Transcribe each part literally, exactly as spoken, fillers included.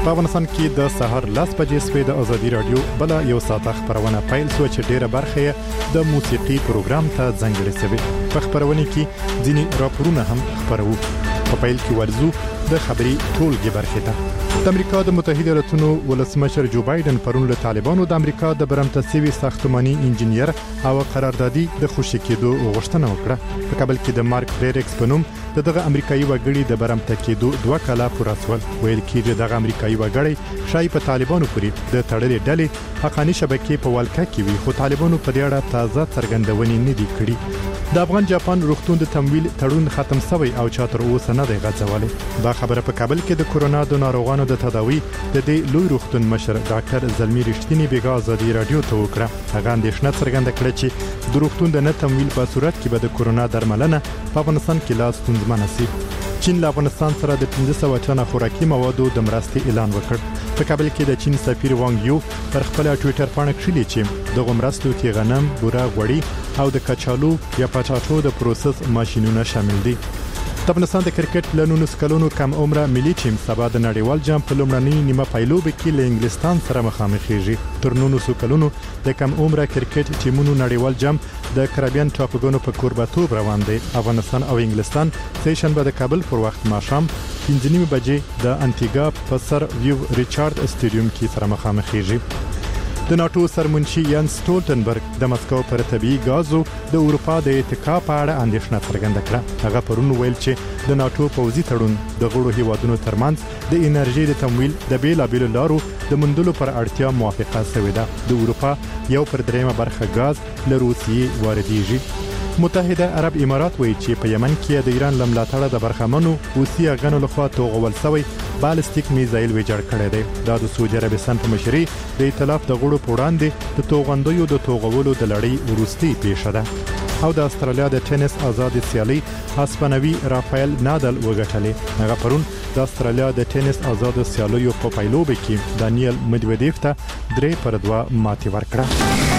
په افغانستان کې د سهار لاس بجې سوي د ازادي رادیو بل یو ساعت خبرونه پیل سو چې ډیره برخه د موسیقي پروګرام ته ځانګړې شوی. په خبرونه کې ځینی راپورونه هم خبرو. په پیل کې ورزو د خبري ټولګي برخه ده. د امریکا د متحده ایالاتونو ولسمشر جو بایدن پرون له طالبانو د امریکا د برمته سوي ساختماني انجنیر او قراردادي د خوشی کېدو غوښتنه وکړه. په کابل کې د مارک فریرکس په نوم دغه امریکایي وګړي د برمته کېدو دوه کاله پوره شول. ویل کېږي دغه امریکایي وګړي شای په طالبانو پورې د تړلې ډلې حقاني شبکې په والکه کې وي، خو طالبانو په دې اړه تازه څرګندونې نه دي کړې. د افغان جاپان روغتون د تمویل تړون ختم شوی او چاتر اوسه نه دی غځولې. دا خبره په کابل کې د کورونا د ناروغانو د تداوی د دې لوی روغتون مشر ډاکټر زلمی رښتینی بیګا ازادي رادیو ته وکړه. هغه اندېښنه څرګنده کړه چې د روغتون د نه تمویل په صورت کې به د کورونا درملنه په افغانستان کې لاس ستونزمنه شي. چین له افغانستان سره د پنځه سوه ټنه خوراکي موادو د مرستې اعلان وکړ. په کابل کې د چین سفیر وانګ یو پر خپل ټوئیټر باندې کړی چې د مرستو کې غنم، بوره، غوړي او د کچالو یا پټاټو د پروسس ماشينونه شامل دي. د افغانستان د کرکټ پلانونو سکلونو کم عمره ملي ټیم سبا د نړیوال جام په لومړنۍ نیمه پایلوب کې له انګلستان سره مخامخېږي. تر نونو سکلونو د کم عمره کرکټ ټیمونو نړیوال جام د کریبیان ټاپوګانو په کوربتوب روان دي. افغانستان او انګلستان سه شنبه د کابل پر وخت ماښام پنځه نیمه بجې د انټیګا په سر ویو ریچارډ اسټیډیوم کې سره مخامخېږي. د ناتو سرمنشي یان سټولټنبرګ د مسکو پر طبيعي غازو د اروپا د اتحاد په اړه اندېښنه څرګنده کړه. هغه پرون ویل چې د ناتو پوځي تړون د غړو هیوادونو ترمنځ د انرژي د تمویل د بیلابیلو لارو د مندلو پر اړتیا موافقه شوې ده. د اروپا یو پر دریمه برخه غاز له روسیې واردېږي. متحده عرب امارات وایي چې په یمن کې د ایران لملاتړه د برخمنو اوسي غنو لخوا توغول شوی بالستیک میزایل ویجاړ کړی دی. دا د سعودي عربستان په مشرۍ د ائتلاف د غړو په وړاندې د توغندیو د توغولو د لړۍ وروستي پیښه ده. او د استرالیا د ټینس آزاد سیالي هسپانوي رافایل نادال وګټلې. هغه پرون د استرالیا د ټینس آزاد سیالیو په پایلوب کې دانیل مدویدیف ته درې پر دوه ماتې ورکړه.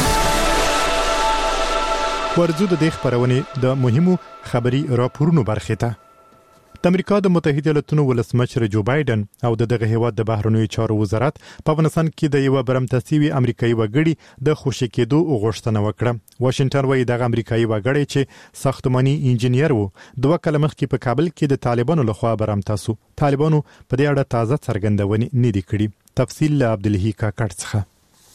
ورزو د دې خبرونه د مهمو خبري راپورونو برخه ده. د امریکا د متحده ایالاتونو ولسمشر جو بایدن او د دغه هیواد د بهرنیو چارو وزارت په افغانستان کې د یو برمته سوي امریکایي وګړي د خوشی کېدو غوښتنه وکړه. واشنگټن وايي د امریکایي وګړي چې ساختماني انجنیر وو دوه کاله مخکې په کابل کې د طالبانو لخوا برمته سو. طالبانو په دې اړه تازه څرګندونې نه دي کړې. تفصیل له عبدالهی کاکړ څخه.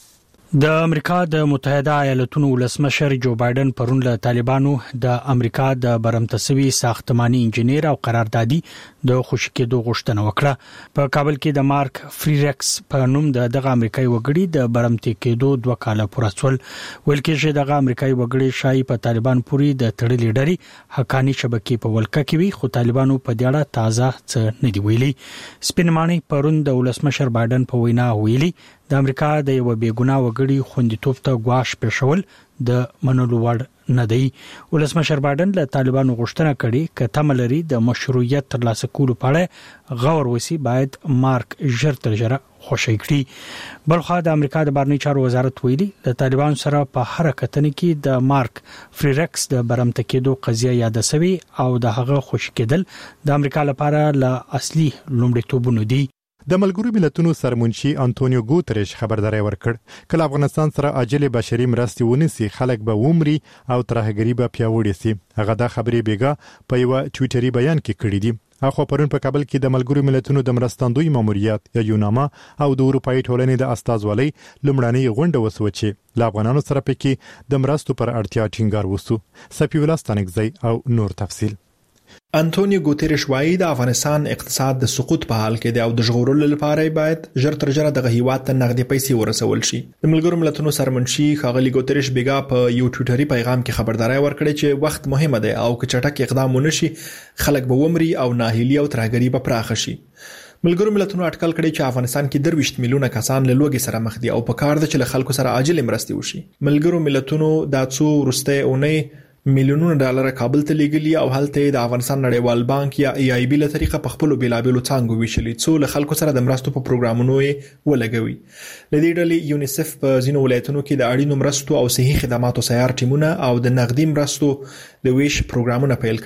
د امریکا د متحده ایالاتونو ولسمشر جو بایدن پرون له طالبانو د امریکا د برمتسوي ساختماني انجنیر او قراردادي د خوشی کېدو غوښتنه وکړه. په کابل کې د مارک فریرکس په نوم د دغه امریکایي وګړي د برمته کېدو دوه کاله پوره شول. ویل کېږي دغه امریکایي وګړي شای په طالبان پورې د تړلې ډلې حقاني شبکې په ولکه کې وي، خو طالبانو په دې اړه تازه څه نه دی ویلي. سپینماني پرون د ولسمشر بایدن په وینا ویلي د امریکا د یو بیګناه وګړي خوندیتوب ته غواش پېښول د منلو وړ نه دی. ولسمشر بایدن له طالبانو غوښتنه کړې چې تملري د مشروعیت ترلاسه کولو په اړه غور وسی باید مارک ژر تر ژره خوشی کړي. بلخو د امریکا د بهرنیو چارو وزارت ویلي د طالبانو سره په هر کتنې کې د مارک فریرکس د برمته کېدو قضیه یاد شوی او د هغه خوشی کېدل د امریکا لپاره له اصلي لومړیتوبونو دی. د ملګرو ملتونو سرمنشي انټونیو ګوتریش خبرداري ورکړ کله افغانستان سره عاجل بشري مرستې ونیسي خلک به ومري او ترهګری به پیاوړی سي. هغه دا خبرې بیګا په یو ټوئیټري بیان کې کړې دي. اخو پرون په کابل کې د ملګرو ملتونو د مرستندوی ماموریت یا یوناما او د اروپאי ټولنې د استازولۍ لمړنۍ غونډه وسوچې ل افغانانو سره پکې د مرستو پر اړتیا ټینګار وسو. سپی ولاستانګزی او نور تفصیل. انټونیو ګوتریش وايي د افغانستان اقتصاد د سقوط په حال کې دی او د ژغورلو لپاره باید ژر تر ژره دغه هیواد ته نقدي پیسې ورسول شي. د ملګرو ملتونو سرمنشي ښاغلي ګوتریش بیګا په یو ټوئیټري پیغام کې خبرداري ورکړه چې وخت مهم دی او که چټک اقدام ونشي خلک به ومري او ناهیلي او ترهګري به پراخ شي. ملګرو ملتونو اټکل کړی چې افغانستان کې درویشت میلیونه کسان له لوږې سره مخ دي او په کار ده چې له خلکو سره عاجل مرستې وشي. ملګرو ملتونو د څو ورسته اونۍ میلیونونه ډالر کابل ته لیږلي او هلته د افغانستان نړیوال بانک یا ای آی بی له طریقه په خپل بیلابېلو څانګو ویشلي څو له خلکو سره د مرستو په پروګرامونو یې ولګوي. لدې ډلې یونیسف په ځینو ولایتونو کې د اړینو مرستو او صحي خدماتو سیار ټیمونه او د نقدي مرستو د ویش پروګرامونه پیل کړي.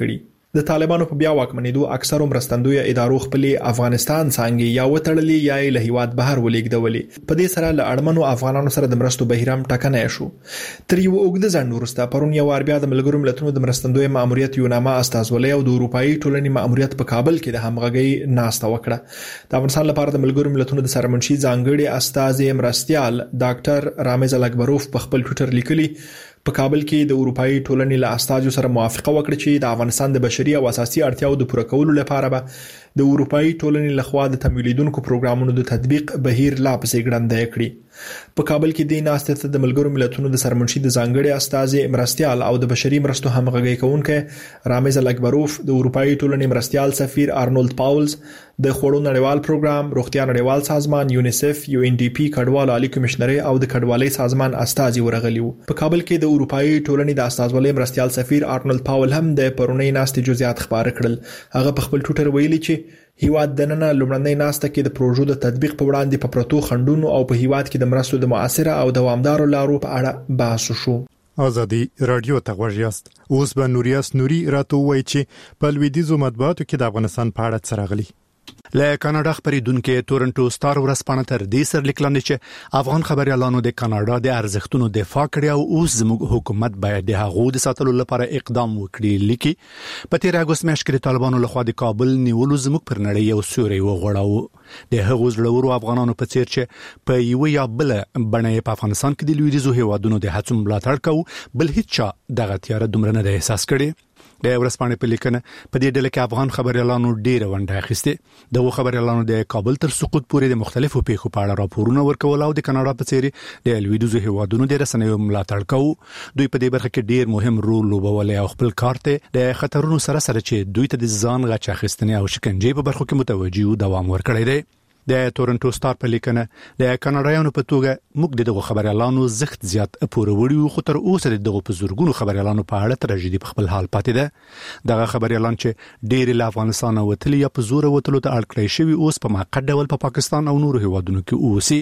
د طالبانو په بیا واکمنېدو اکثر مرستندوی ادارو خپل افغانستان څنګه یا وټړلې یا له هیواد بهر ولېږدولې. په دې سره له اړمنو افغانانو سره د مرستو بهیرم ټکنه شو. تر یو اوږده ځنډ وروسته پرون یو وار بیا د ملګرو ملتونو د مرستندوی ماموریت یونامه استازولۍ او د اروپאי ټولنې ماموریت په کابل کې د همغږي ناسته وکړه. د افغانستان لپاره د ملګرو ملتونو د سرمنشي ځانګړي استاذ مرستيال ډاکټر رامز الکبروف په خپل ټوئیټر لیکلي په کابل کې د اروپאי ټولنې له استازو سره موافقه وکړه چې د افغانستان د بشري او اساسي اړتیاو د پوره کولو لپاره به د اروپאי ټولنې لخوا د تمویلیدونکو پروګرامونو د تطبیق بهیر لا پسې ګړندی کړي. په کابل کې د ناستې د ملګرو ملتونو د سرمنشي د ځانګړي استاذ مرستيال او د بشري مرستو همغږي کوونکي رامز الکبروف، د اروپאי ټولنې مرستيال سفیر ارنولد پاولز، د خوړو نړیوال پروګرام، روغتیا نړیوال سازمان، یونیسف، یو ان ډي پی کډوالو عالی کمشنري او د کډوالۍ سازمان استاذ ورغلي وو. په کابل کې د اروپאי ټولنې د استازولۍ مرستيال سفیر ارنولد پاول هم د پرونی ناستې جزئیات خبر کړل. هغه په خپل ټوئیټر ویلي چې هیواد دننه لومړنۍ ناسته کې د پروژو د تطبیق په وړاندې په پروتو خندونو او په هیواد کې د مرستو د مؤثره او دوامدارو لارو په اړه بحث شو. ازادي رادیو ته غوښیاست. اوس به نوریاس نوري راته وایي چې په لویدیزو مطبوعاتو کې د افغانستان په اړه څه راغلي. له کاناډا خبرېدونکو تورنټو ستار ورځپاڼه تر دې سر لیکلاندې چې افغان خبريالانو د کاناډا د ارزښتونو دفاع کړي او اوس زموږ حکومت باید د هغو د ساتلو لپاره اقدام وکړي. لیکي په تیر اگست میاشت کې طالبانو لخوا د کابل نیولو زموږ پر نړۍ یو سوري وغوړاو. د هغو زړورو افغانانو په څیر چې په یو یا بل بڼه په افغانستان کې د لویدیځو هیوادونو د هڅو ملاتړ کوي، بل هیڅ چا دغه تیار دومره نه احساس کړي. د ورځپاڼې په لیکنه په دې ډله کې افغان خبريالانو ډیره ونډه اخیسته. دغه خبريالانو د کابل تر سقوط پورې د مختلفو پیښو په اړه راپورونه ورکول او د کاناډا په څیر د لویدیځو هیوادونو د رسنیو ملاتړ کوي. دوی په دې برخه کې ډیر مهم رول لوبولی او خپل کار ته د خطرونو سره سره چې دوی ته د ځان غچ اخیستنې او شکنجې په برخو کې متوجي او دوام ورکړی دی. د تورنټو ستار په لیکنه د کاناډایانو په توګه موږ دغه خبريالانو زخت زیات پوروري خو تر اوسه دغه په زورګونو خبريالانو په اړه تراژیدي په خپل حال پاتې ده. دغه خبريالان چې ډېر له افغانستان وتلي یا په زور وتلو ته اړ کړی شوی اوس په موقت ډول په پا پاکستان او نورو هیوادونو کې اوسي.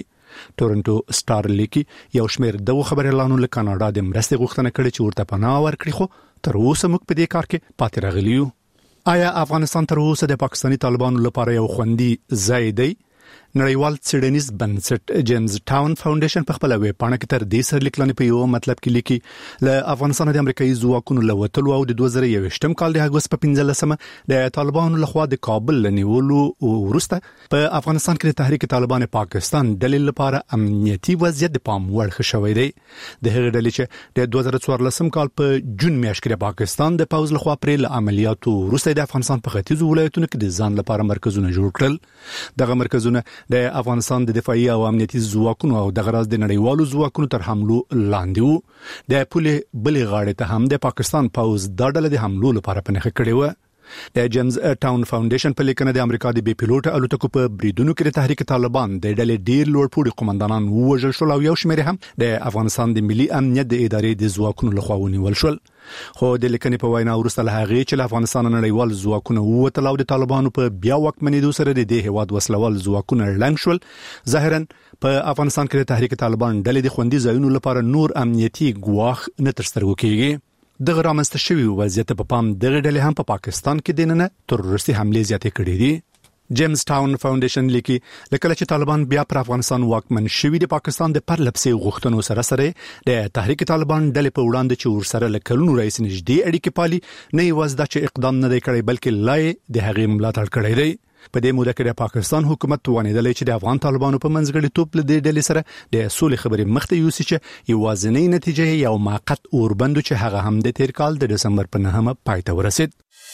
تورنټو ستار لیکي یو شمېر دغه خبريالانو له کاناډا د مرستې غوښتنه کړې چې ورته پناه ورکړي، خو تر اوسه موږ په دې کار کې پاتې راغلي یو. آیا افغانستان تر اوسه د پاکستاني طالبانو لپاره یو خوندي ځای دی؟ نړیوال څېړنیز بنسټ جیمز ټاون فاونډیشن په خپل ویب پاڼه کې تر دې سر لیکلنې په یو مطلب کې لیکي له افغانستان د امریکایي ځواکونو له وتلو او د دوه زره یوویشتم کال د اګوست په پنځلسمه د طالبانو لخوا د کابل لنیولو وروسته په افغانستان کې د تحریک طالبان پاکستان ډلې لپاره امنیتي وضعیت د پام وړ خښوي دی. د هغې ډلې چې د دوه زره څوارلسم کال په جون میاشت کې د پاکستان د پوځ لخوا پرې له عملیاتو وروسته د افغانستان په ختیځو ولایتونو کې د ځان لپاره مرکزونه جوړ کړل. دغه مرکزونه د افغانستان د دفاعي او امنیتي ځواکونو او د غراز د نړیوالو ځواکونو تر حملو لاندې وو. د پولې بلې غاړې ته هم د پاکستان پوځ د ډلې د حملو لپاره پنهخه کړې و. د جیمز ټاون فاونډیشن په لیکنه د امریکا د بي پيلوټ الوتکو په بریدونو کې د تحریک طالبان د ډلې ډیر لوړ پوړي قومندانان ووژل شول او یو شمېر هم د افغانستان د ملي امنیت د ادارې د ځواکونو لخوا ونیول شول. خو د لیکنې په وینا وروسته له هغې چې له افغانستان نړیوال ځواکونه ووتل او د طالبانو په بیا واکمنېدو سره د دې هیواد وسلوال ځواکونه لنګ شول، ظاهرا په افغانستان کې د تحریک طالبان ډلې د خوندي ځایونو لپاره نور امنیتي ګواښ نه تر سترګو کېږي. دغه رامنځته شوی وضعیت په پام دغه ډلې هم په پا پاکستان کې د نن تروریستي حملې زیاتې کړې دي. جیمز ټاون فاونډیشن لیکي لکه چې طالبان بیا پر افغانستان واکمن شوی د پاکستان د پرلپسې غوښتنو سره سره د تحریک طالبان ډلې په وړاندې چې ورسره لکلونو رئیس نږدې اړیکې پالي نه یوازې دا چې اقدام نه دی کړی بلکې لای د هغې ملاتړ کړی دی. په دې موده کې د پاکستان حکومت توانیدلی چې د افغان طالبانو په منځګړیتوب له دې ډلې سره د سولې خبرې مخته یوسي چې یوازینۍ نتیجه یو موقت اوربند چې هغه هم د تیر کال د دسمبر په نهمه پای ته ورسید.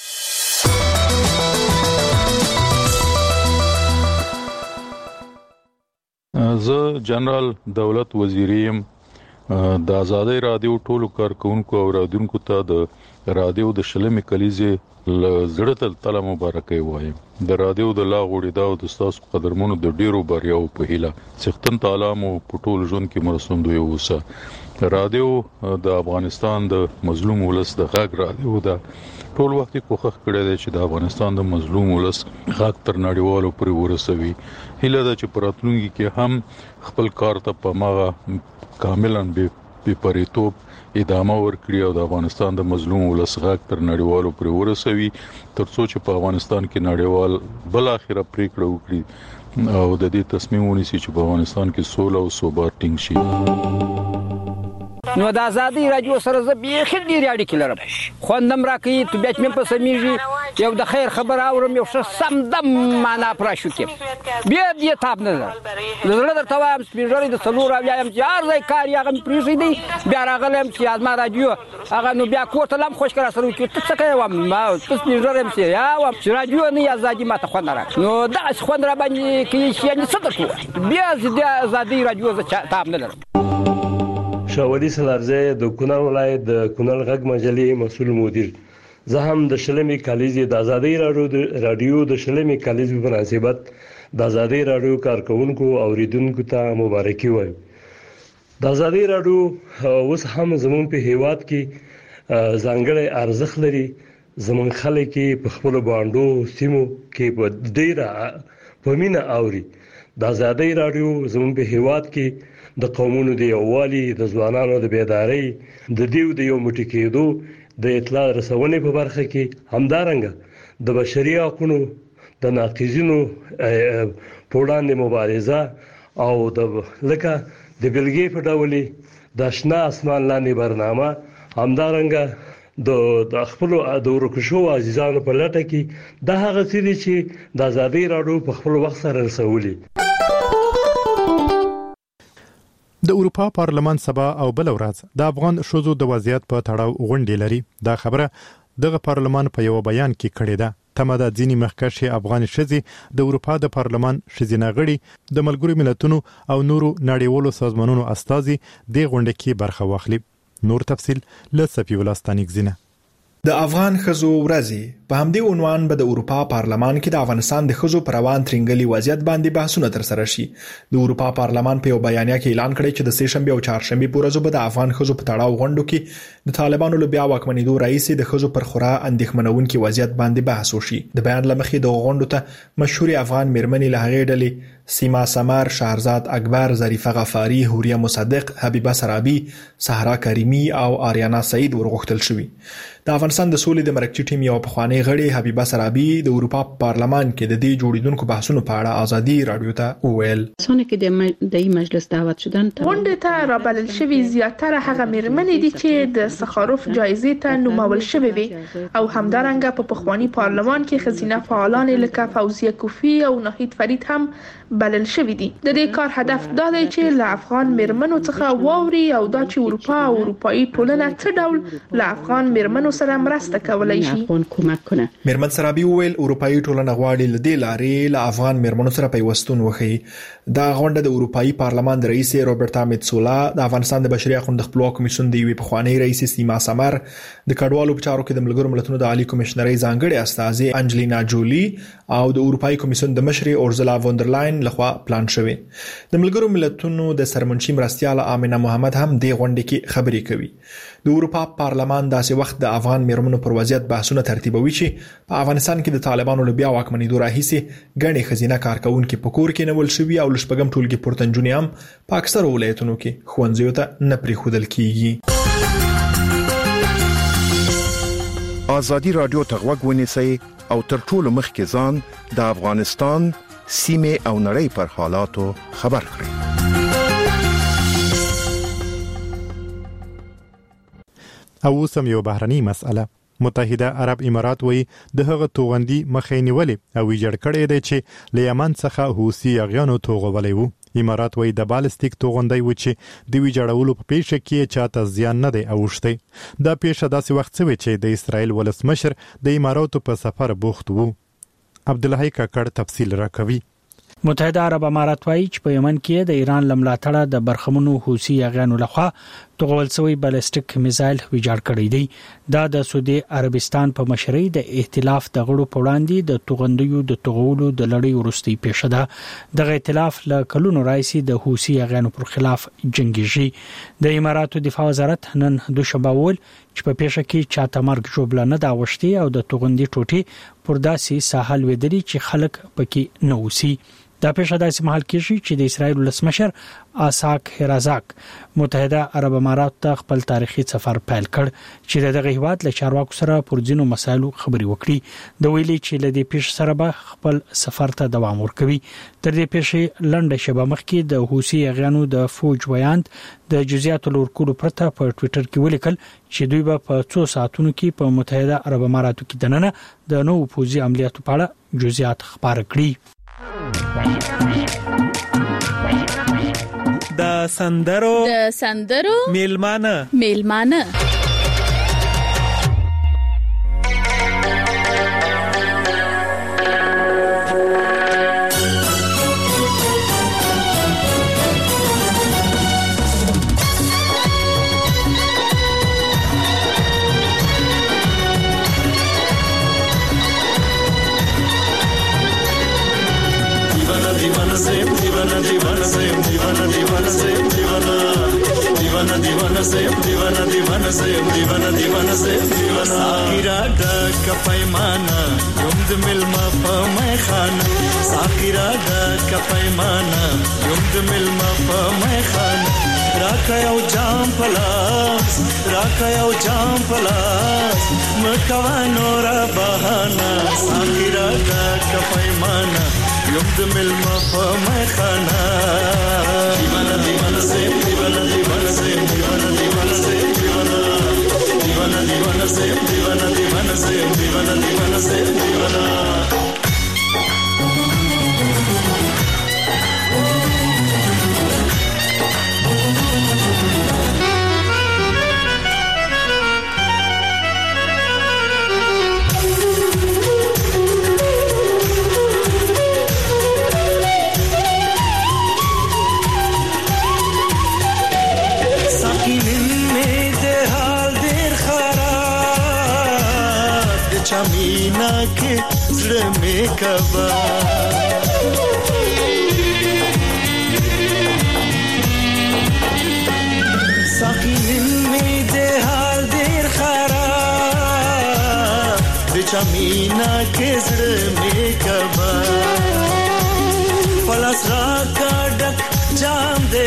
زه جنرال دولت وزیریم د آزادۍ رادیو ټولو کارکونکو او رادیونکو ته د رادیو د شلمې کلیزې زړه تل تل مبارکي وایم. د رادیو د لا غوړېدا او د تاسو قدرمنو د ډیرو بریاو په هیله څښتن تعالی مو په ټول ژوند کې مرستندوی اوسه. رادیو د افغانستان د مظلوم ولس د غږ رادیو ده. ټول وخت کوښښ کړی دی چې د افغانستان د مظلوم ولس غږ تر نړیوالو پورې ورسوي. هیله ده چې په راتلونکي کې هم خپل کار ته په ماغه کاملا به بپریتوب ادامه ورکړي او د افغانستان د مظلوم ولس غږ تر نړیوالو پورې ورسوي ترڅو چې په افغانستان کې نړیوال بل اخره پریکړه وکړي او د دې تصمیم ونیسي چې په افغانستان کې سوله او ثبات ټینګ شي. نو د ازادي رادیو سره زه بیخي ډېرې اړیکې لرم خوندم راکوي طبیعت مې په سمیږي یو د خیر خبر اورم یو ښه سمدم معنا پراشو کې بیا دې تاب نه ده د زړه درته وایم سپین ږیری د څلور اویا یم چې هر ځای کار یې هغه مې پرېښی دی بیا راغلی یم چې ازما رادیو هغه نو بیا کور ته لم خوشکه راسره وکړي ته څه کوې وم ته سپین ږیری یم چې یا وم چې رادیو نه یې ازادي ماته خوند نه راکړي نو دغسې خوند راباندې کوي چې یعنې څه درته ووایم بیا د ازادي رادیو زه تاب نه لرم. شاولي سلارزی د کونړ ولایت د کونړ غږ مجلې مسؤل مدیر. زه هم د شلمې کالیزې د ازادي رادیو د شلمې کالیزې په مناسبت د ازادي رادیو کارکونکو او اوریدونکو ته مبارکي وایم. د ازادي رادیو اوس هم زموږ په هیواد کې ځانګړی ارزښت لري. زموږ خلک په خپل باندو سیمو کې په ډیره په مینه اوري. د ازادي رادیو زموږ په هیواد کې د قومونو د یووالي د ځوانانو د بیداری د دیو د یو موټی کېدو د اطلاع رسونې په برخه کې همدارنګه د بشري حقوقو د ناقضینو په وړاندې مبارزه او د لکه د بلګې په ډول د آشنا اسمان لاندې برنامه همدارنګه د د خپل د ورکشو عزیزانو په لټه کې د هغه څه دي چې د ازادي رادیو په خپل وخت سره رسولي. د اروپا پارلمان سبا او بل ورځ د افغان شوزو د وضعیت په تړاو غونډې لري. دا خبره دغه پارلمان په یو بیان کې کړې ده. تمه ده ځینې مخکښې افغان ښځې د اروپا د پارلمان ښځینه غړي د ملګرو ملتونو او نورو نړیوالو سازمانونو استازي د غونډې کې برخه واخلي. نور تفصیل له صفی الله ستانکزینه. د افغان ښځو ورځې په همدې عنوان به د اروپا پارلمان کې د افغانستان د ښځو پر روان ترنګلي وضعیت باندې بحثونه ترسره شي. د اروپا پارلمان په یو بیانیه کې اعلان کړی چې د سه شنبه او چهارشنبه په ورځو به د افغان ښځو په تړاو غونډو کې د طالبانو له بیا واکمنېدو راځي د ښځو پر خورا اندېښمنونکي وضعیت باندې بحث وشي. د بیان لمخې د غونډو ته مشهوري افغان میرمنې له هغې ډلې سیما سمر، شهرزاد اکبر، ظریفه غفاری، حوریه مصدق، حبیبه سرابی، صحرا کریمی او آریانا سعید ورغوښتل شوي. د افغانستان د سولې د مرکزي ټیم یو پخوانی غړي حبیبه سرابی د اروپا پارلمان کې د دې جوړیدونکو بحثونو په اړه ازادي رادیو ته وویل. څونه کې د مجلس دعوت شدن غونډې ته رابلل شوي زیاتره هغه میرمنې دي چې د سخاروف جایزې ته نومول شوي وي او همدارنګه په پخوانی پارلمان کې ښځینه فعالان لکه فوزیه کوفی او ناهید فرید هم بلل شوي دي. د دې کار هدف دا دی چې له افغان میرمنو څخه واوري او دا چې اروپا او اروپאי ټولنه څه ډول له افغان میرمنو سره مرسته کولای شي. میرمن سرابی وویل اروپאי ټولنه غواړي له دې لارې له افغان میرمنو سره پیوستون وښيي. دا غونډه د اروپאי پارلمان د رئیس روبرتا میتسولا، د افغانستان د بشري حقوقو د خپلواک کمیسیون د یوې پخوانی رئیس سیما سمر، د کډوالو په چارو کې د ملګرو ملتونو د عالی کمشنرۍ ځانګړي استاذي انجلینا جولی او د اروپאי کمیسیون د مشر اورزلا وندرلاین لخوا پلان شوی. د ملګرو ملتونو د سرمنشي مرستياله آمنه محمد هم د غونډې کې خبرې کوي. د اروپا پارلمان داسې وخت د افغان میرمنو پر وضعیت بحثونه ترتیبوي چې په افغانستان کې د طالبانو له بیا واکمنېدو راهیسې ګڼې ښځینه کارکونکو په کور کې نیول شوي او لشپږم ټولګي پورتنجونې هم په اکثره ولایتونو کې ښوونځیو ته نه پرېښودل کیږي. ازادي رادیو ته غوږ ونیسئ او تر ټولو مخکې ځان د افغانستان سیمه او نړۍ پر حالاتو خبر کړئ. او سم یو بهرنی مسأله. متحده عرب امارات وی د هغه توغندي مخې نیولې او ویجاړ کړی دی چې له یمن څخه حوثي اغیانو توغولې وو. امارات وی د بالستیک توغندي و چې د ویجاړولو په پیښه کې چاته زیان نه دی اوښتی. دا پیښه داسې وخت شوی چې د اسرائیل ولسمشر د اماراتو په سفر بوخت وو. عبدالله کاکړ تفصیل راکوي. متحده عرب امارات وايي چې په یمن کې د ایران لملاتړه د برخمنو حوثي اغیانو لخوا توغول شوی بالستیک میزایل ویجاړ کړی دی. دا د سعودي عربستان په مشرۍ د ائتلاف د غړو په وړاندې د توغندیو د توغولو د لړۍ ورستي پیښه ده. دغه ائتلاف له کلونو راځي د حوثي اغیانو پر خلاف جنگیږي. د اماراتو دفاع وزارت نن دوشنبه ول چې په پیښه کې چاته مرګ جوړ نه دا وشتي او د توغندي ټوټي پر داسي ساحل ودري چې خلک پکې نه وسی. دا پیښه داسې مهال کېږي چې د اسرایل ولسمشر اساک هرازاک متحده عرب امارات ته خپل تاریخي سفر پیل کړ چې دغه هیواد له چارواکو سره پر ځینو مسایلو خبرې وکړي د ویلي چې له دې پیښې سره به خپل سفر ته دوام ورکوي. تر دې پیښې لنډه شېبه مخکې د حوثي اغیانو د فوج ویاند د جزئیاتو لورکولو پرته په ټوئیټر کې ولیکل چې دوی به په څو ساعتونو کې په متحده عرب اماراتو کې دننه د نوو پوځي عملیاتو په اړه جزئیات خبر کړي. د سندرو د سندرو میلمانه میلمانه دیوانه دیوانه زیم دیوانه دیوانه زیم دیوانه دیوانه دیوانه زیم دیوانه دیوانه زیم دیوانه دیوانه زیم دیوانه ساخیرا ډک پیمانه یوم د ملما په مې خانه ساخیرا ډک پیمانه یوم د ملما په مې خانه راکا یو جام پلاس راکا یو جام پلاس مکوا نور بهانا ساخیرا ډک پیمانه یوم د ملما په مې خانه دیوانه دیوانه زیم دیوانه دیوانه زیم دیوانه دیوانه زیم دیوانه دیوانه دیوانه زیم دیوانه دیوانه زیم دیوانه دیوانه زیم دیوانه چمینا کې زړه مې کبا ساقین مې د حال ډېر خراب د چمینا کې زړه مې کبا پلاس را کا ډک جام د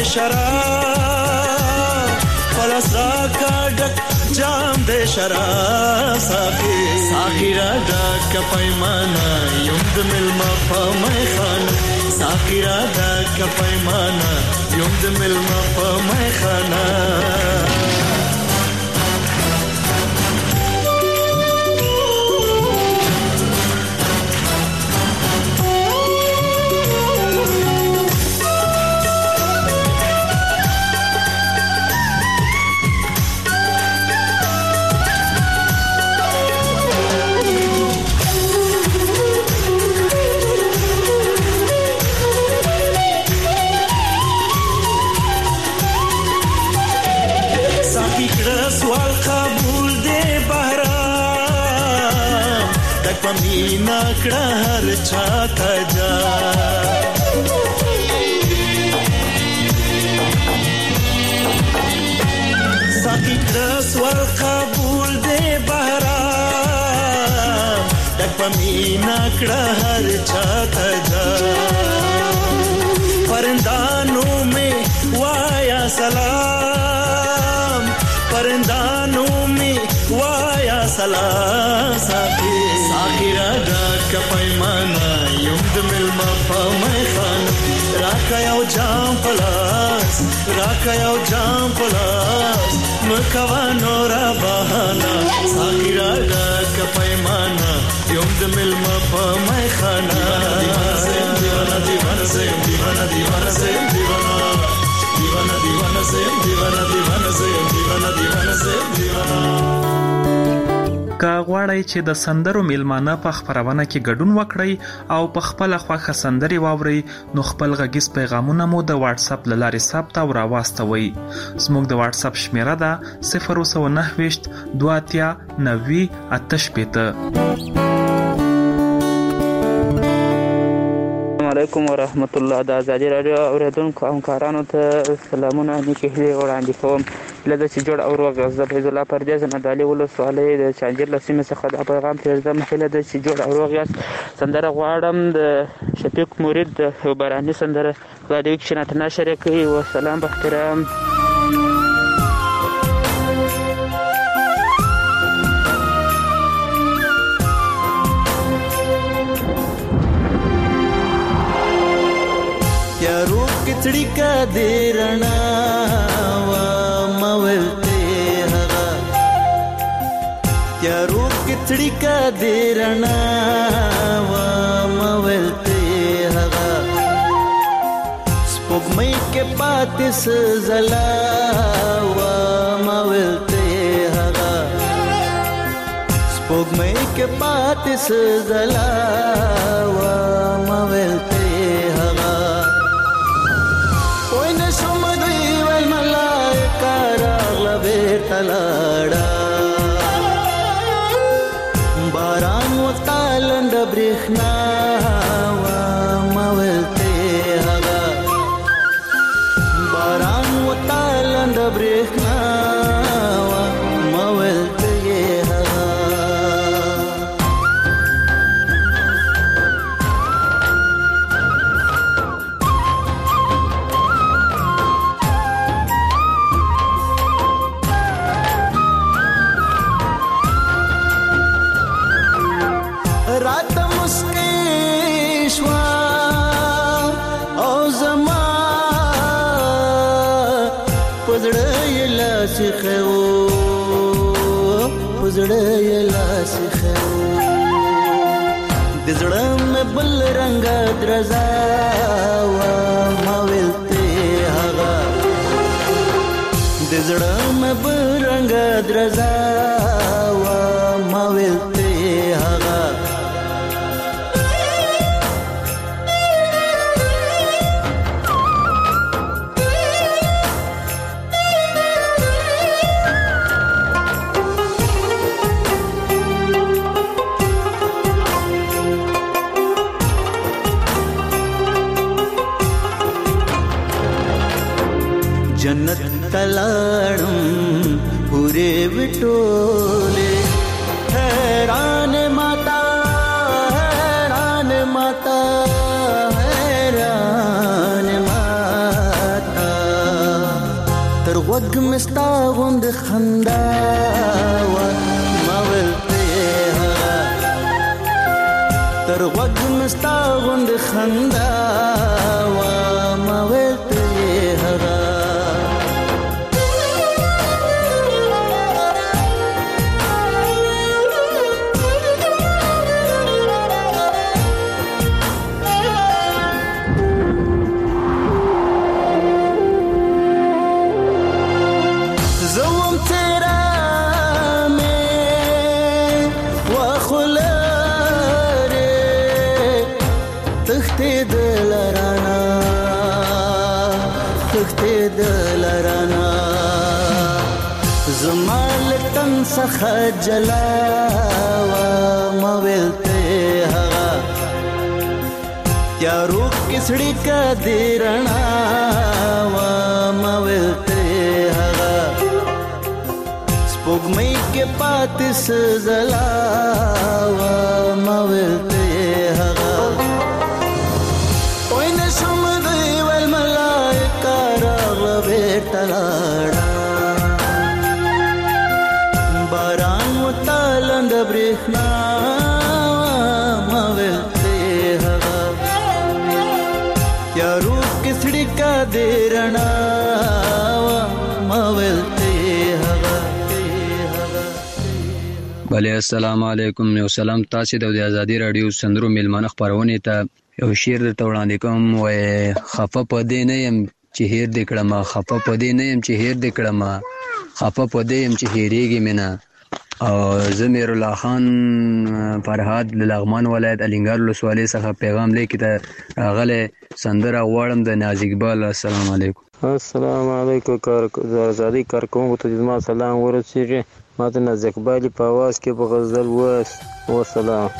شراب پلاس را کا ډک جام د شراب ساقي ساخیرا ډک پیمانه یوم د ملما په مې خانه ساخیرا ډک پیمانه یوم د ملما په مې خانه مینا کړه هر چا ته جا ساقي کړه سوال قبول دې بهرام دک مینا کړه هر چا ته جا پرندانو می وایا سلام پرندانو می وایا سلام ساقي ساخیرا ډک پیمانه یوم د ملما په مې خانه راکا یو جام پلاس راکا یو جام پلاس مکوا نور بهانا ساخیرا ډک پیمانه یوم د ملما په مې خانه دیوانه دیوانه زیم دیوانه دیوانه زیم دیوانه دیوانه دیوانه زیم دیوانه دیوانه زیم دیوانه دیوانه زیم دیوانه که غواړئ چې د سندرو میلمانه په خبرونه کې ګډون وکړئ او په خپل خوښه سندري واورئ نو خپل غږیز پیغامونه مو د واتس اپ لارې ثبت او راواستوئ. زموږ د واتس اپ شمیره ده صفر نهه نهه دوه اتیا نوي آتش پېته. السلام علیکم ورحمت الله. د ازادي رادیو اوریدونکو همکارانو ته سلامونه نیکه وړاندې کوم. لږ چې جوړ او روغ زه فیض الله پردیس مدالي ولسوالۍ د چانجیر له سیمې څخه دا پیغام پرېږدم هیله ده چې جوړ او روغ یاست. سندره غواړم د شفیق مرید د یو باراني سندره رادیو کې شناتنا شریک کوي. وسلام باحترام. यारो किचड़ी का देरना वा मवलते हगा यारो किचड़ी का देरना वा मवलते हगा स्पुगमई के पातिस जला वा मवलते हगा स्पुगमई के पातिस जला वा मवलते हगा तलाड़ा बारान व तालंद ब्रिखना वा मवलते हगा बारान व तालंद ब्रिखना वा मवलते हगा. रात मुस्केशवा ओ जमा पुजड़ेला सिखो पुजड़ेला सिखो दिजड़ा में बल रंगा द्रजा वा मवलते हगा दिजड़ा में बल रंगा द्रजा वा मवलते हगा. जन्नत तलाड़म पूरे बिटोले हैरान माता हैरान माता हैरान माता तर वग मिस्ता गुंद खंदावा मवलते हगा तर वग मिस्ता गुंद खंदावा मवलते हगा. खजला वा मवलते हगा यारो किसड़ी का देरना वा मवलते हगा स्पुगमई के पातिस जला वा मवलते हगा. ओइन सुमदी वल मलाइका रग बेटलाड़ा बारान व तालंद ब्रिखना मवलते हगा यारो किसड़ी का देरना मवलते हगा. بله السلام علیکم. یو سلام تاسو د آزادی رادیو سندرو میلمانه خبرونه ته یو شعر د وړاندې کوم. وای خفه پدې نه يم چې هیر د کړم خفه پدې نه يم چې هیر د کړم خفه پدې يم چې هیریږي مینا. او زمیر الله خان فرهاد لغمان ولایت الینګار ولسوالۍ څخه پیغام لیکي ته غله سندره غواړم د نازک بال. السلام علیکم. السلام علیکم. کار آزادی کارکونکو ته زما سلام ورسیږي. ماته نازک بالی په आवाज کې په غزل وس و سلام.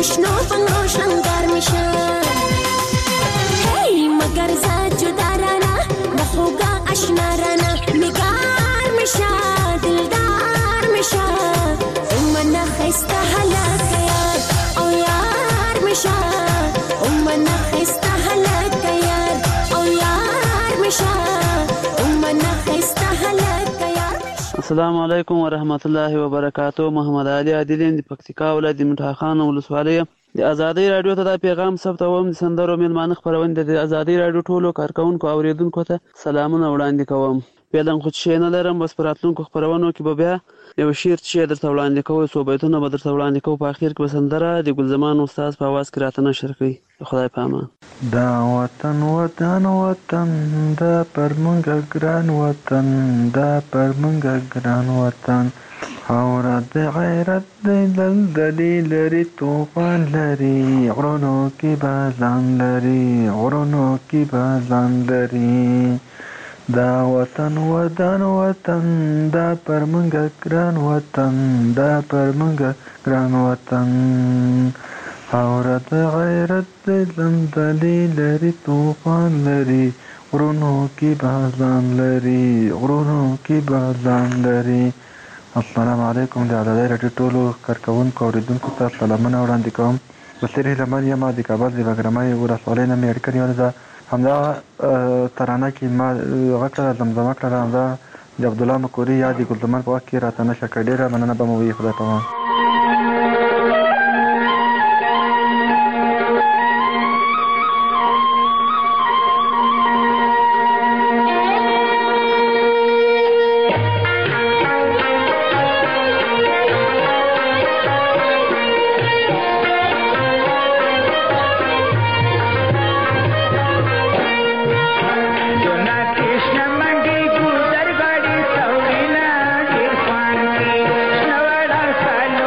شنو بنگړو شنګار میشه هی مگر زه جدا رانه بخوګه آشنا رانه نگار میشه دلدار میشه ومنه خسته هلاک یار او یار میشه ومنه خسته هلاک یار او یار میشه ومنه خسته هلاک یار السلام علیکم ورحمت الله وبرکاتہ. محمد علي عادلین د پکتیکا ولایت د مټا خان ولسوالۍ د ازادي رادیو ته د پیغام ثبتوم. د سندرو میلمانه خبرونه د ازادي رادیو ټولو کارکونکو اوریدونکو ته سلامونه وړاندې کوم. پیلن خو چې نه لرم بس پراتلونکو خبرونو کې به بیا یو شعر چې درته وړاندې کوم څو بیتونه به درته وړاندې کوم په اخر کې به سندره د ګلزمان استاد په आवाज کې راته نشر کړي. خدای په امان. دا وطن وطن وطن دا پرمنګ ګران وطن دا پرمنګ ګران وطن حوره د غیرت د دلدلي لري توفان لري غرونو کې بازان لري غرونو کې بازان لري دا وطن وطن وطن دا پرمنګ ګران وطن دا پرمنګ ګران وطن حوره د غیرت د دلدلي لري توفان لري غرونو کې بازان لري غرونو کې بازان لري. السلام علیکم. د ازادي راډیو ټولو کارکونکو اوریدونکو ته سلامونه وړاندې کوم. بصیر هلمند یم د کابل د بګرامۍ ولسوالۍ نه مې اړیکه نیولې ده. همدا ترانه کې ما غږ کړه زمزمه کړله همدا د عبدالله مکوري یا د ګلزمان په وخت کې راته نشر کړه. ډېره مننه به مو وي. خدای په امان. Krishna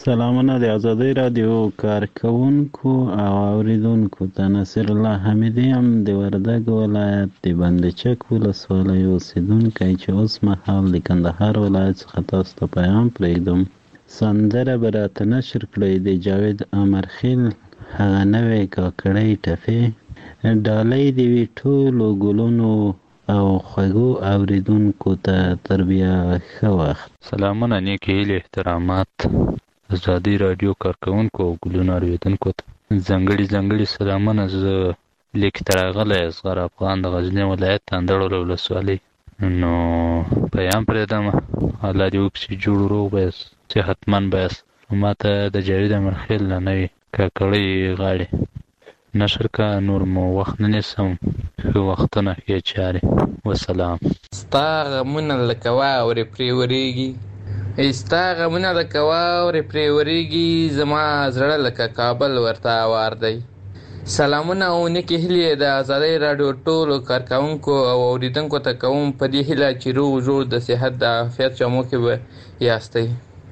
سلامونه د ازادۍ رادیو کارکونکو او اوریدونکو ته نصیر الله حمیدی هم د وردګ ولایت د بندچک ولسوالۍ اوسیدونکی چې اوس مهال د کندهار ولایت څخه تاسو ته پیغام پرېږدم. سندره به راته نشر کړئ د جاوید امرخیل هغه نوې کاکړۍ ټپې ډالۍ دې وي ټولو ګلونو او خوږو اوریدونکو ته تر بیا ښه وخت. سلامونه نیکې هیلې احترامات ازادي رادیو کارکونکو او ګلونو اوریدونکو ته ځانګړي ځانګړي سلامونه. زه لیک ته راغلی اصغر افغان د غزني ولایت اندړ ولسوالۍ نو پیغام پرېږدم الله دې وکړي چې جوړ روغ به یاست صحتمند به یاست. ما ته د جاوید امرخیل نه نوې کاکړۍ غاړې نشر کا نور مو وخت نه نیسم. ښه وختونه ښې چارې وسلام. ستا غمونه لکه واورې پرې ورېږي ستا غمونه لکه واورې پرې ورېږي زما زړه لکه کابل ورته اوار دی. سلامونه او نیکې هیلې د ازادۍ راډیو ټولو کارکونکو او اوریدونکو ته کوم په دې هیله چې روغ جوړ د صحت د عافیت جامو کې به یاستئ.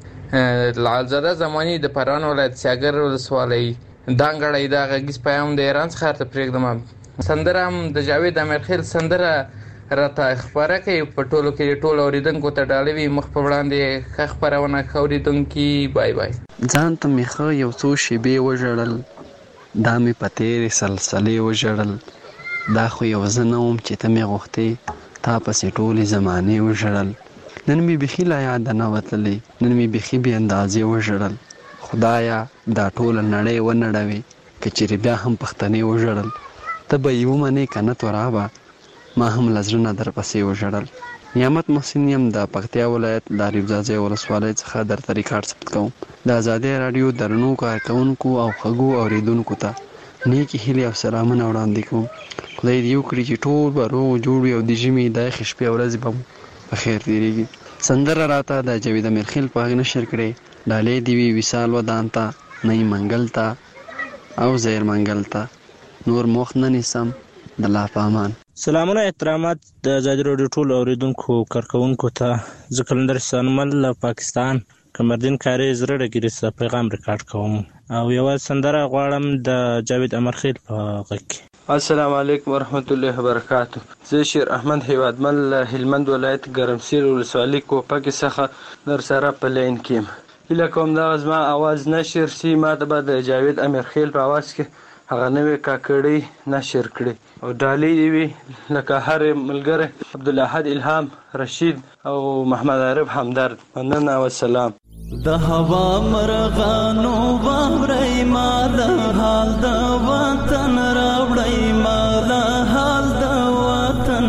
لعلزاده زماني د پروان ولایت سیاګر ولسوالۍ دانګړی دا غږیز پیغام د ایران څخه ته پرېږدم. سندره هم د جاوید امرخیل سندره راته خپاره کوي په ټولو کې ټولو اوریدونکو ته ډالۍ وي. مخ په وړاندې ښه خپرونه ښه اوریدونکي بای بای. ځان ته مې ښه یو څو شېبې وژړل دا مې په تېرې سلسلې وژړل دا خو یو زه نه وم چې ته مې غوښتې تا پسې ټولې زمانې وژړل. نن مې بیخي لا یاده نه وتلې نن مې بیخي بې اندازې وژړل. خدایا دا ټوله نړۍ ونړوي که چېرې بیا هم پښتنې وژړل. ته به یې ومنې که نه تورابه ما هم له زړه نه درپسې وژړل. نعمت محسن یم د پکتیا ولایت د اریف ځاځی ولسوالۍ څخه درته ریکارډ ثبت کوم. د ازادۍ راډیو درنو کارکونکو او خوږو اوریدونکو ته نیکې هیلې او سلامونه وړاندې کوم. خدای دې وکړي چې ټول به روغ جوړ وي او د ژمي دا یخې شپې او ورځې به مو په خیر تېرېږي. سندره راته د جاوید امرخیل په غږ نشر کړې ډالۍ دې وي وصال ودان ته نی منګل ته او زیر منګل ته نور مخ نه نیسم د لا په امان. سلامونه احترامات د ازادي راډیو ټولو اوریدونکو کارکونکو ته زه کلندر سانمل له پاکستان کمردین کاری زړه ډګیري څخه پیغام ریکارډ کوم او یوه سندره غواړم د جاوید امرخیل په غږ کې. السلام علیکم ورحمت الله وبرکاتو. زه شیر احمد هیوادمل له هلمند ولایت ګرمسیر ولسوالۍ کوپکې څخه در سره په لین کې یم. هیله کوم دغه زما اواز نشر سي ما ته به د جاوید امرخیل په اواز کې هغه نوې کاکړۍ نشر کړي او ډالۍ دې وي لکه هر ملګری عبدالاحد الهام رشید او محمد عارف همدرد. مننه والسلام. د هوا مرغانو باورې ما د حال د وطن راوړې ما د حال د وطن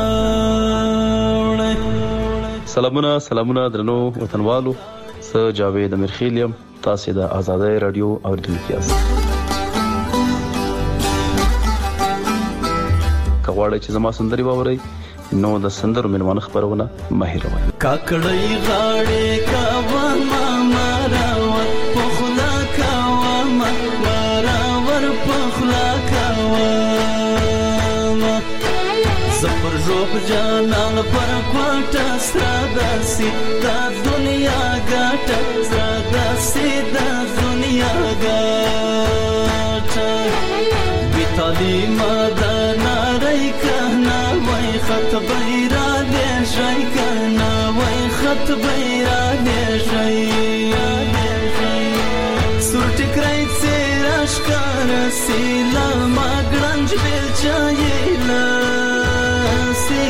راوړې. سلامونه سلامونه درنو وطنوالو. زه جاوید امرخیل یم تاسو د ازادۍ رادیو اوریدونکي یاست. که غواړئ چې زما سندرې واورئ نو د سندرو مېلمانه خپرونه مه هېروئ. کاکړۍ غاړې کوه ما مراور په خوله کوه ما مراور په خوله کوه زه پر ژوب جانان پر کوټه سره داسې دا دنیا ګټه سره داسې دا دنیا ګټه بې تعلیمه ده نړۍ کنه وای خط بیرا دې شي کنه وای خط بیرا دې شي سور ټکرای سراش کار سیلا ما ګرنج بل چایلا سی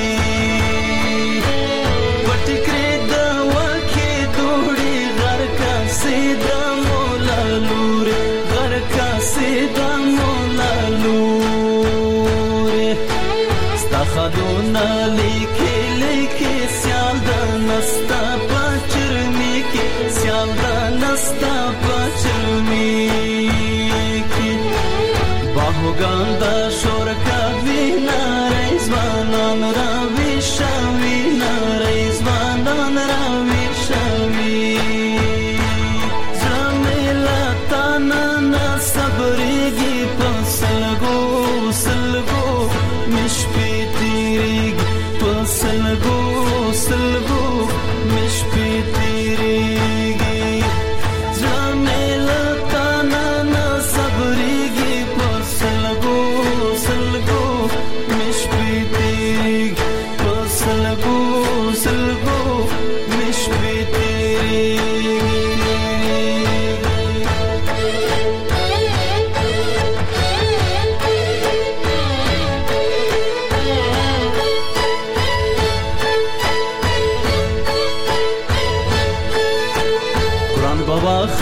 پټکرې د وکه دوړي غر کا سیدا مولا لور غر کا سیدا مولا لور خدونا لیکي لیکي سیال د نستا پچرمي کې سیال د نستا پچرمي کې باهوګان د شور کوي نارې ځوانان راوي شوي نارې ځوانان راوي شوي زميلا تانا صبرېږي په سلګو سلګو مشپې سلګو سلګو مشپې تیریږي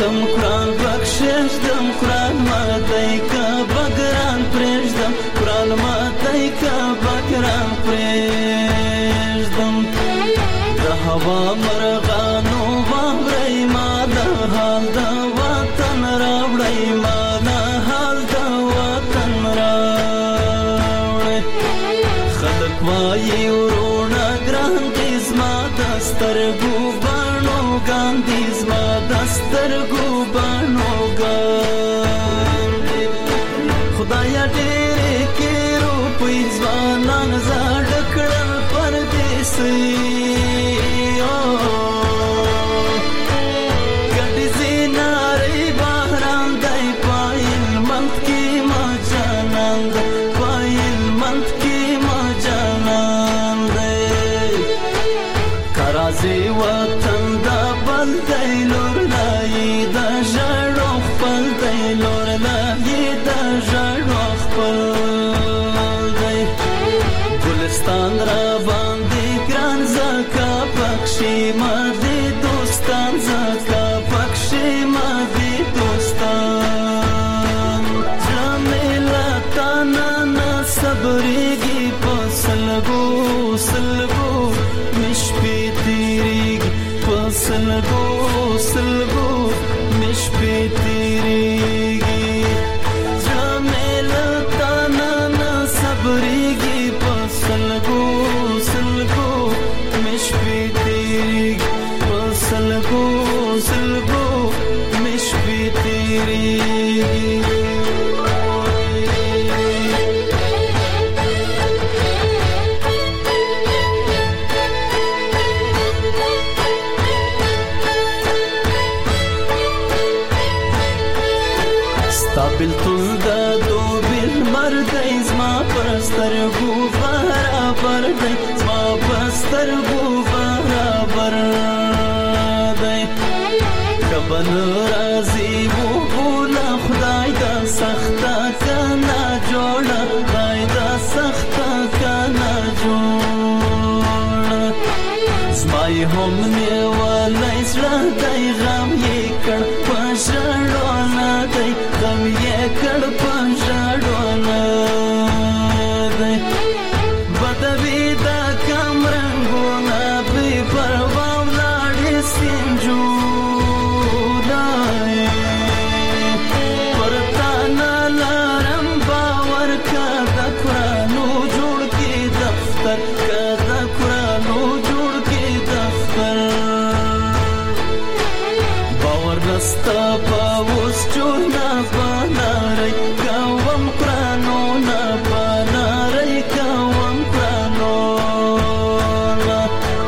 دم قرآن بخشش دم قرآن ماتای کا بگران پرېږدم قرآن ماتای کا بگران پرېږدم د هوا مرغانو واورئ ما د حال د وطن راوړئ ما د حال د وطن راوړئ خلک وایي ورونه ګران دي زما د سترګو بڼو ګاندي زما د سترګو بڼو ګاندي خدایا ډېرې کې روپۍ ځوانان زاړه کړل پردیسۍ وطن دا بل دی لور لای دا ژړو خپل دی لور لای دا ژړو خپل دی ګلستان را باندې ګران زکا پکشي ما دې دوستان زکا پکشي ما دې دوستان جمیلا تانا نا صبرېږي په سلګو سلګو مشپې سلګو سلګو مشپې تیریږي جمیلا تانا نا صبرېږي په سلګو سلګو مشپې تیریږي په سلګو سلګو مشپې تیریږي بلتون دا دو بل مردی زما پرسترگو برابر دی زما پرسترگو برابر دی کبن رازی و بولا خدای دا سختا کنا جوڑا خدای دا سختا کنا جوڑا زمای هم نیوالی سرا دی غم یکر پشڑونا دی غم یکر پشڑونا دی بدوی دا کم رنگونا بی پرواو لاڑی سنجو دائی پرتانا لارم باور کا دا قرآنو جوڑ کی دفتر کا دا قرآنو جوڑ کی دفتر باور نستا پاوس چونا پانارای کاوم قرآنو نا پانارای کاوم قرآنو نا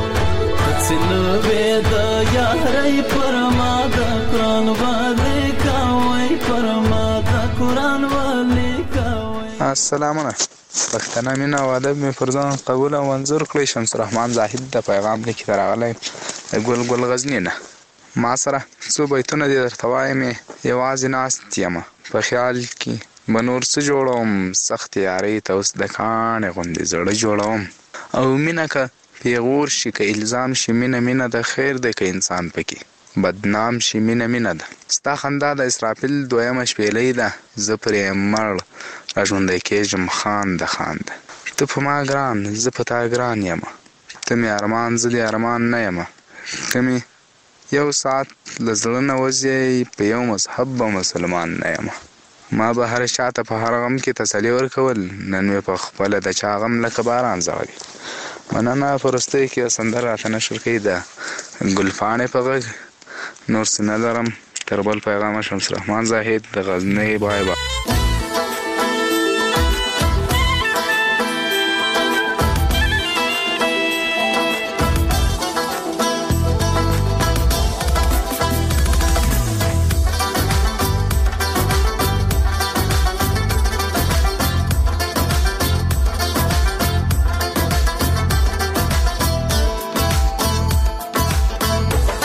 تسنوی دا یارای پرما دا قرآن والی کاوی پرما دا قرآن والی کاوی. السلام علیکم. پښتنه مینا او ادب می فرزان قبول او منظور کړی. شمس الرحمن زاهد د پیغام لیکي راغلی ګل ګل غزنی نه. ما سره څو بیتونه دي درته وایم، یوازې ناست یم په خیال کې به نور څه جوړوم، سخت یارۍ ته اوس د کاڼې غوندې زړه جوړوم. او مینه که پیغور شي که الزام شي، مینه مینه د خیر دی که انسان پکې بدنام شي، مینه مینه ده. ستا خندا د اسرافیل دویمه شپېلۍ ده، زه پرې مړ را ژوندی کېږم خان د خان ده. ته په ما ګران زه په تا ګران یم، ته مې ارمان زه دې ارمان نه یم. که مې یو ساعت له زړه نه وځې په یو مذهب به مسلمان نه یم. ما به هر چاته په هر غم کې تسلي ورکول، نن مې په خپله د چا غم لکه باران زغلي. مننه. په وروستیو کې سندره راته نشر کوي د ګلپاڼې په غږ. نور څه نه لرم تر بل پیغامه. شمس الرحمن زاهد د غزنی. بای بای.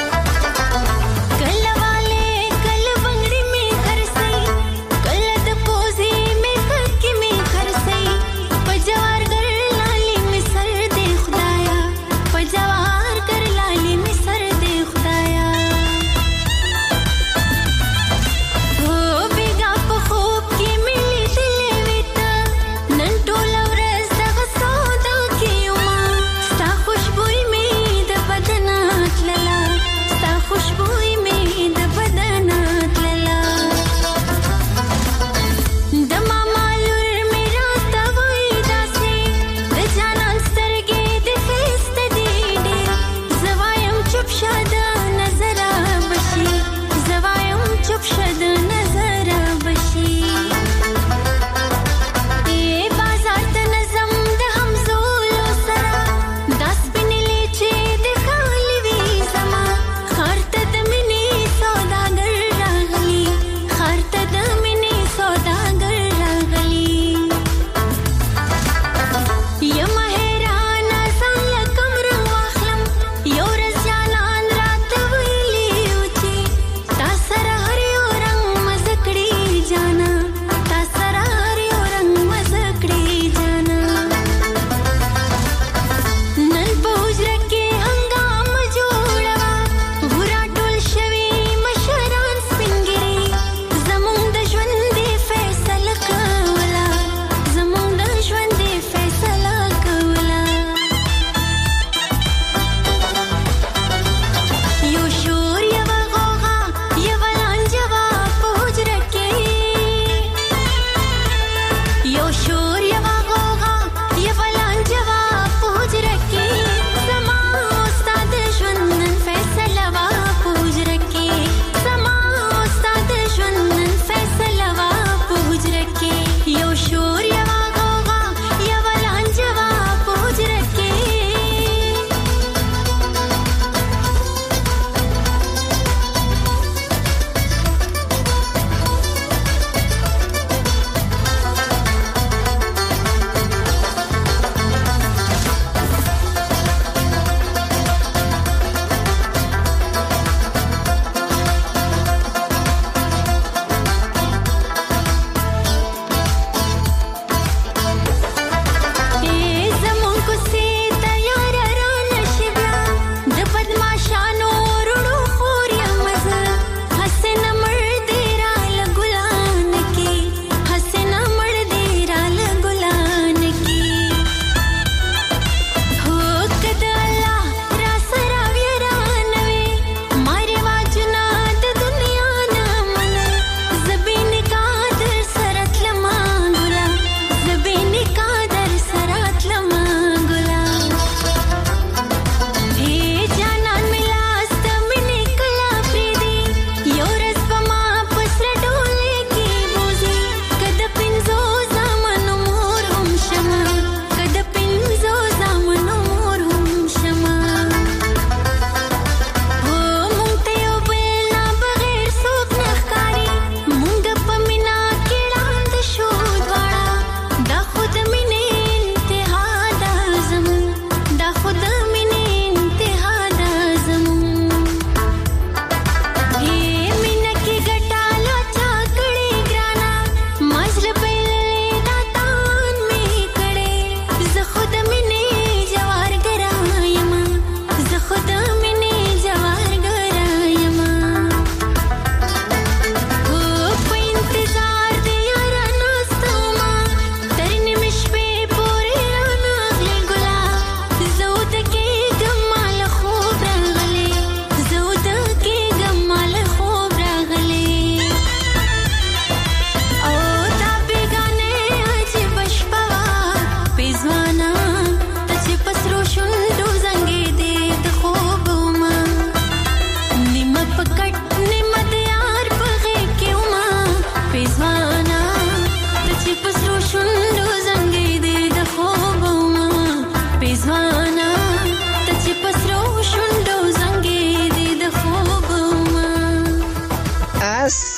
कल वाले कल बंगड़ी में घर से कल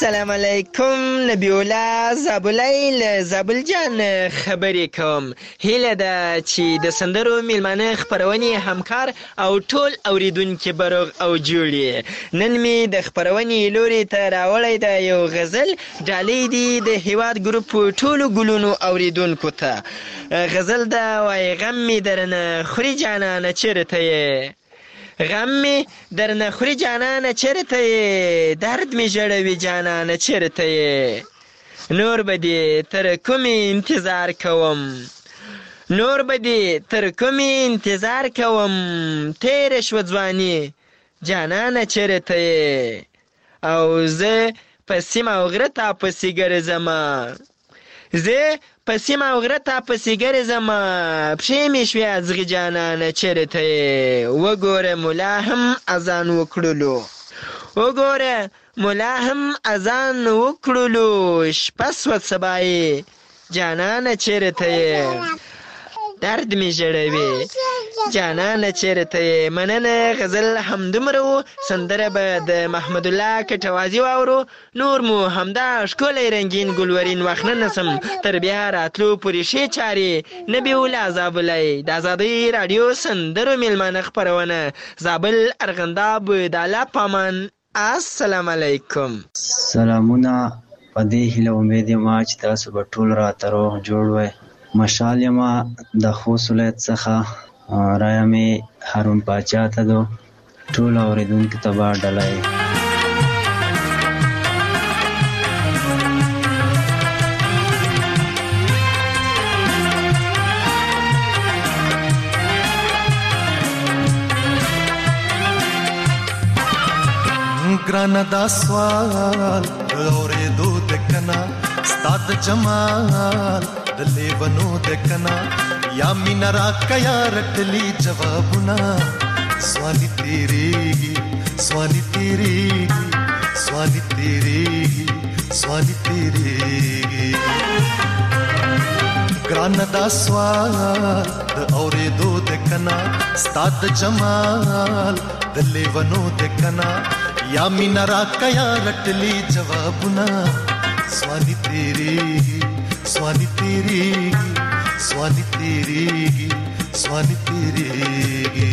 السلام علیکم نبی الله زابلی له زابل جان خبرې کوم. هیله ده چې د سندرو میلمانه خپرونې همکار او ټول اوریدونکي به روغ او جوړ. نن مې د خپرونې لوري ته راوړی د یو غزل ډالۍ دي د هیواد ګروپ ټولو ګلونو اوریدونکو ته. غزل ده وای غم مې درنه خوري جانانه چیرته یې، غم می در نخوری جانانه چرته یې، درد می ژړوي جانانه چرته یې. نور به دې تر کومې انتظار کوم، نور به دې تر کومې انتظار کوم، تیره شوه ځواني جانانه چرته یې. او زه په سیمه او غره تا پسې ګرځمه، زه په سیمه او غره تا پسې ګرځمه، پښې مې شوې ازغي جانانه چېرته یې. وګوره ملا هم اذان وکړلو، وګوره ملا هم اذان وکړلو، شپه سوه سبا یې جانانه چېرته یې. درد مې ژړوي جانانه چېرته یې. مننه، غزل همدومره و. سندره به د محمد الله کټوازي واورو. نور مو همدا ښکلی رنګین ګلورین وخت نه نسم تر بیا راتلو پورې ښې چارې. نبی الله زابلی د ازادۍ راډیو سندرو میلمانه خپرونه، زابل ارغنداب. د الله پامان. السلام علیکم. سلامونه. په دې هیله امید یم چې تاسو به ټول راته روغ جوړ وئ. مشال یم د خوست ولایت څخه. رایه مې هارون پاچا ته دو، ټول اورېدونکو ته به ډالۍ. ګرانه دا سوال اورېدو د کنا ستا د جمال د لیونو د کنا، یا مینا را کیا رټلی جوابونه، سوانی تیریږي سوانی تیریږي سوانی تیریږي سوانی تیریږي. ګرانه دا سوال د اورېدو د کنا ستا د جمال د لیونو د کنا، یا مینا را کیا رټلی جوابونه، سوانی تیریږي سوانی تیریږي سوانی تیریږي سوانی تیریږي.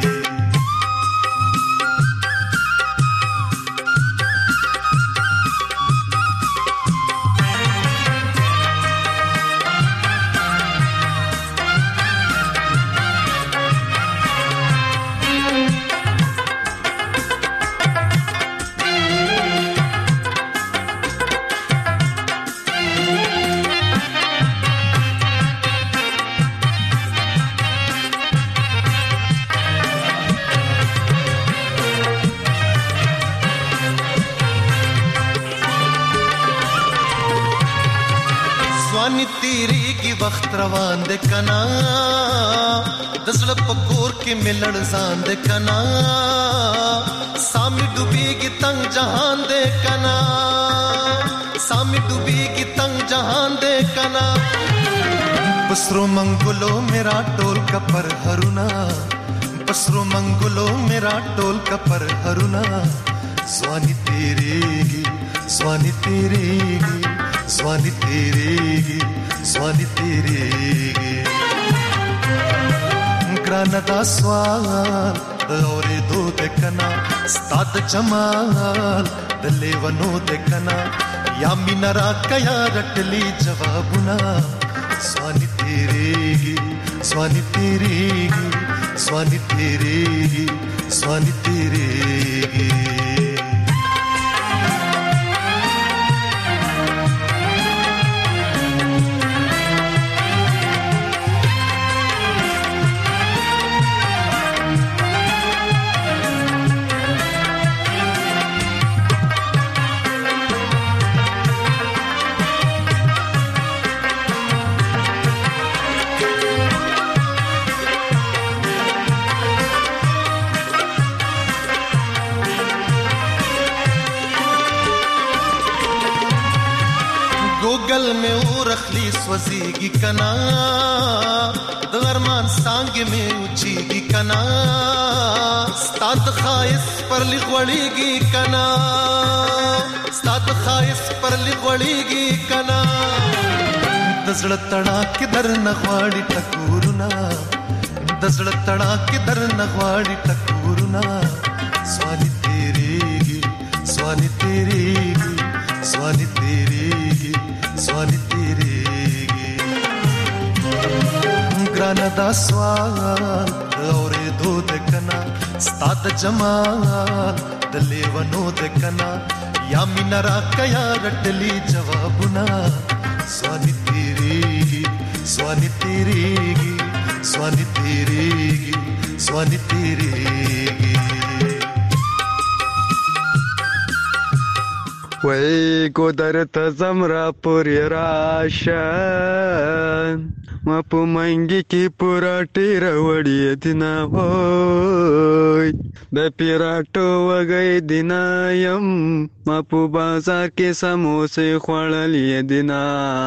وخت روان د کنا، د زړه په کور کې ملړ ځان د کنا، سامي ډوبېږي تنگ جهان د کنا، سامي ډوبېږي تنگ جهان د کنا. پسرو منګلو میرا ټول کپر هرونا، پسرو منګلو میرا ټول کپر هرونا، سوانی تیریږي سوانی تیریږي سوانی تیریږي سوانی تیریږي. ګرانه دا سوال اورېدو د کنا ستا د جمال د لیونو د کنا، یا مینا را کیا رټلی جوابونه، سوانی تیریږي سوانی تیریږي سوانی تیریږي سوانی تیریږي. ګل مې ورخلی سوځيږي کنا، د ارمان څنګه مې اوچيږي کنا، ستاد خایس پر لغړېږي کنا، ستاد خایس پر لغړیږي کنا د زړه تړا کې در نغواړي ټکورنا د زړه تړا کې در نغواړي ټکورنا سوالي تیریږي سوالي تیریږي سوالي تیریږي سوالي تیریږي ګران دا سوال اورې دود کنا ستاد جمال د لیونو د کنا یا مینا را کیا رټلی جوابونه سوالي تیریږي سوالي تیریږي سوالي تیریږي سوالي تیریږي وای کو درته زمرا پوری راشن ما په منګي کې پورا ټیر وړي دینا وای د پیراټو وګي دینا يم ما په بازار کې سموسې خوړلې دینا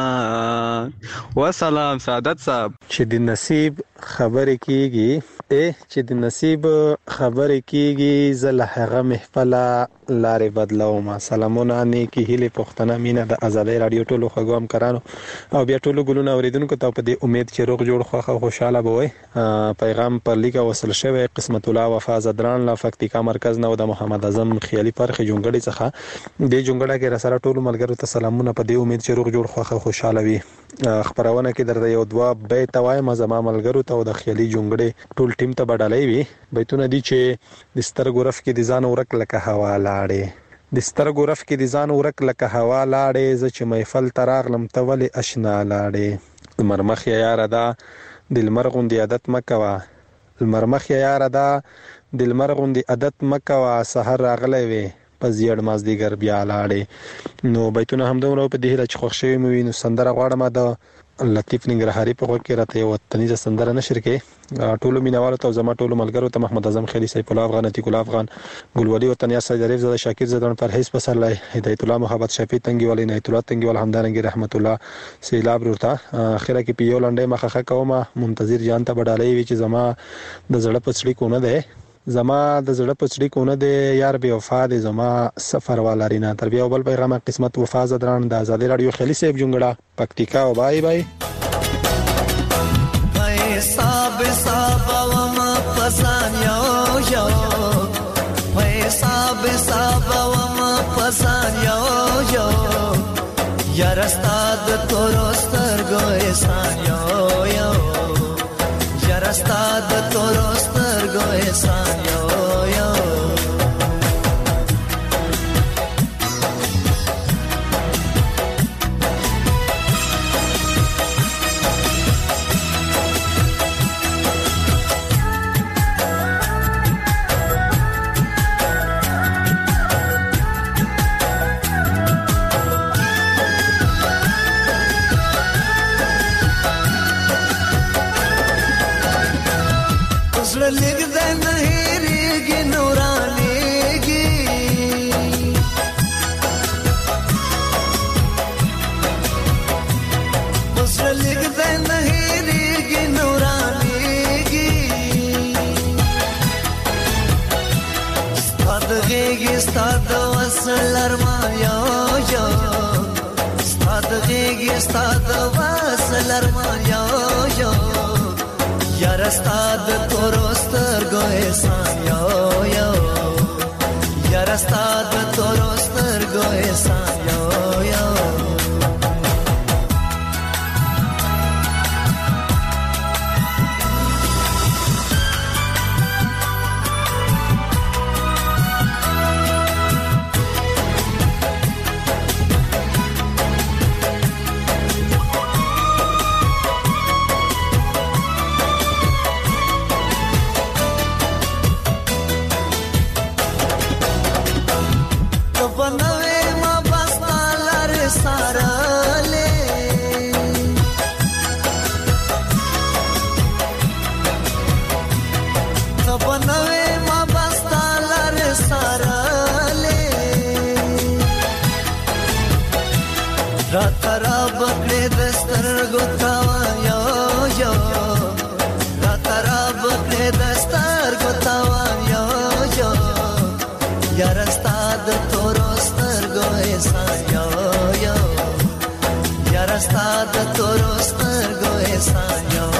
والسلام سعادت صاحب چې د نصیب خبرې کیږي اے چې د نصیب خبرې کیږي زله هغه محفله لارې بدلو ما سلامونه نیکی هیله پښتنه مینه د آزادۍ رادیو ټولو خګوام کرانو او بیا ټولو ګلونه اوریدونکو ته په دې امید چې روغ جوړ خوخه خوشاله بوي پیغام پر لیکه وصل شوی قسمت الله وفا زدران لا فکتیکا مرکز نو د محمد اعظم خیالي پرخه جونګړي څخه د جونګړه کې رسره ټولو ملګرو ته سلامونه په دې امید چې روغ جوړ خوخه خوشاله وي خبرونه کې درته یو دوا بیت وایم زما ملګرو ته د خیالي جونګړي ټول ټیم ته بدلای وي بیتونه دي چې د سترګو رف کې د ځان ورک لکه هوا لاړې د سترګو رف کې د ځان ورک لکه هوا لاړې ز چې محفل تراغلم تولي آشنا لاړې مرمخ یار دا دل مرغوندي عادت مکوا المرمخ یار دا دل مرغوندي عادت مکوا سحر راغلې وي پزیړ مازدیګر بیا لاړې نو بیتونه هم دومره په دې چې خوښ شوی مې نو سندره غواړم د لطیف ننګرهاري په وخت کې راته یو وطني سندره نشر کې ټولو مینوالو ته زما ټولو ملګرو ته محمد اعظم خیلی سیف الله افغان عتیق الله افغان ګلولي وطنیا سید زاده شاکر زدان پرهیز پسرلای هدایت الله محبت شفیع تنگي ولی نه الله تنگي ول همدارنګ رحمت الله سیلاب ورته اخره کې پیو لنډه مخه کومه منتظر جان ته بډالې وی چې زما د زړه پڅړي کو نه ده زما د زړه پڅړي کو نه ده یار به وفا ده زما سفر والارینا تر بیا بل پیغام قسمت وفا زدران د آزادۍ رادیو خیلی سیف جونګړه پکتیکا او بای بای صاحب صاحب وما پسان یو یو وای صاحب صاحب وما پسان یو یو یار استاد تورستر ګوي سان یو یو یار استاد تورستر ګوي سان یو یو لګدا نه هېریږي نورانېږي اوس لګدا نه هېریږي نورانېږي ستاد غېږي ستاد وصل ارمان یو یو ستاد غېږي ستاد وصل ارمان یو یو یار استاد تورستر ګوي سان یو یو یار استاد تورستر ګوي سان یو یو یار استاد تورستر ګوي ستا د تورو سترګو احسان یو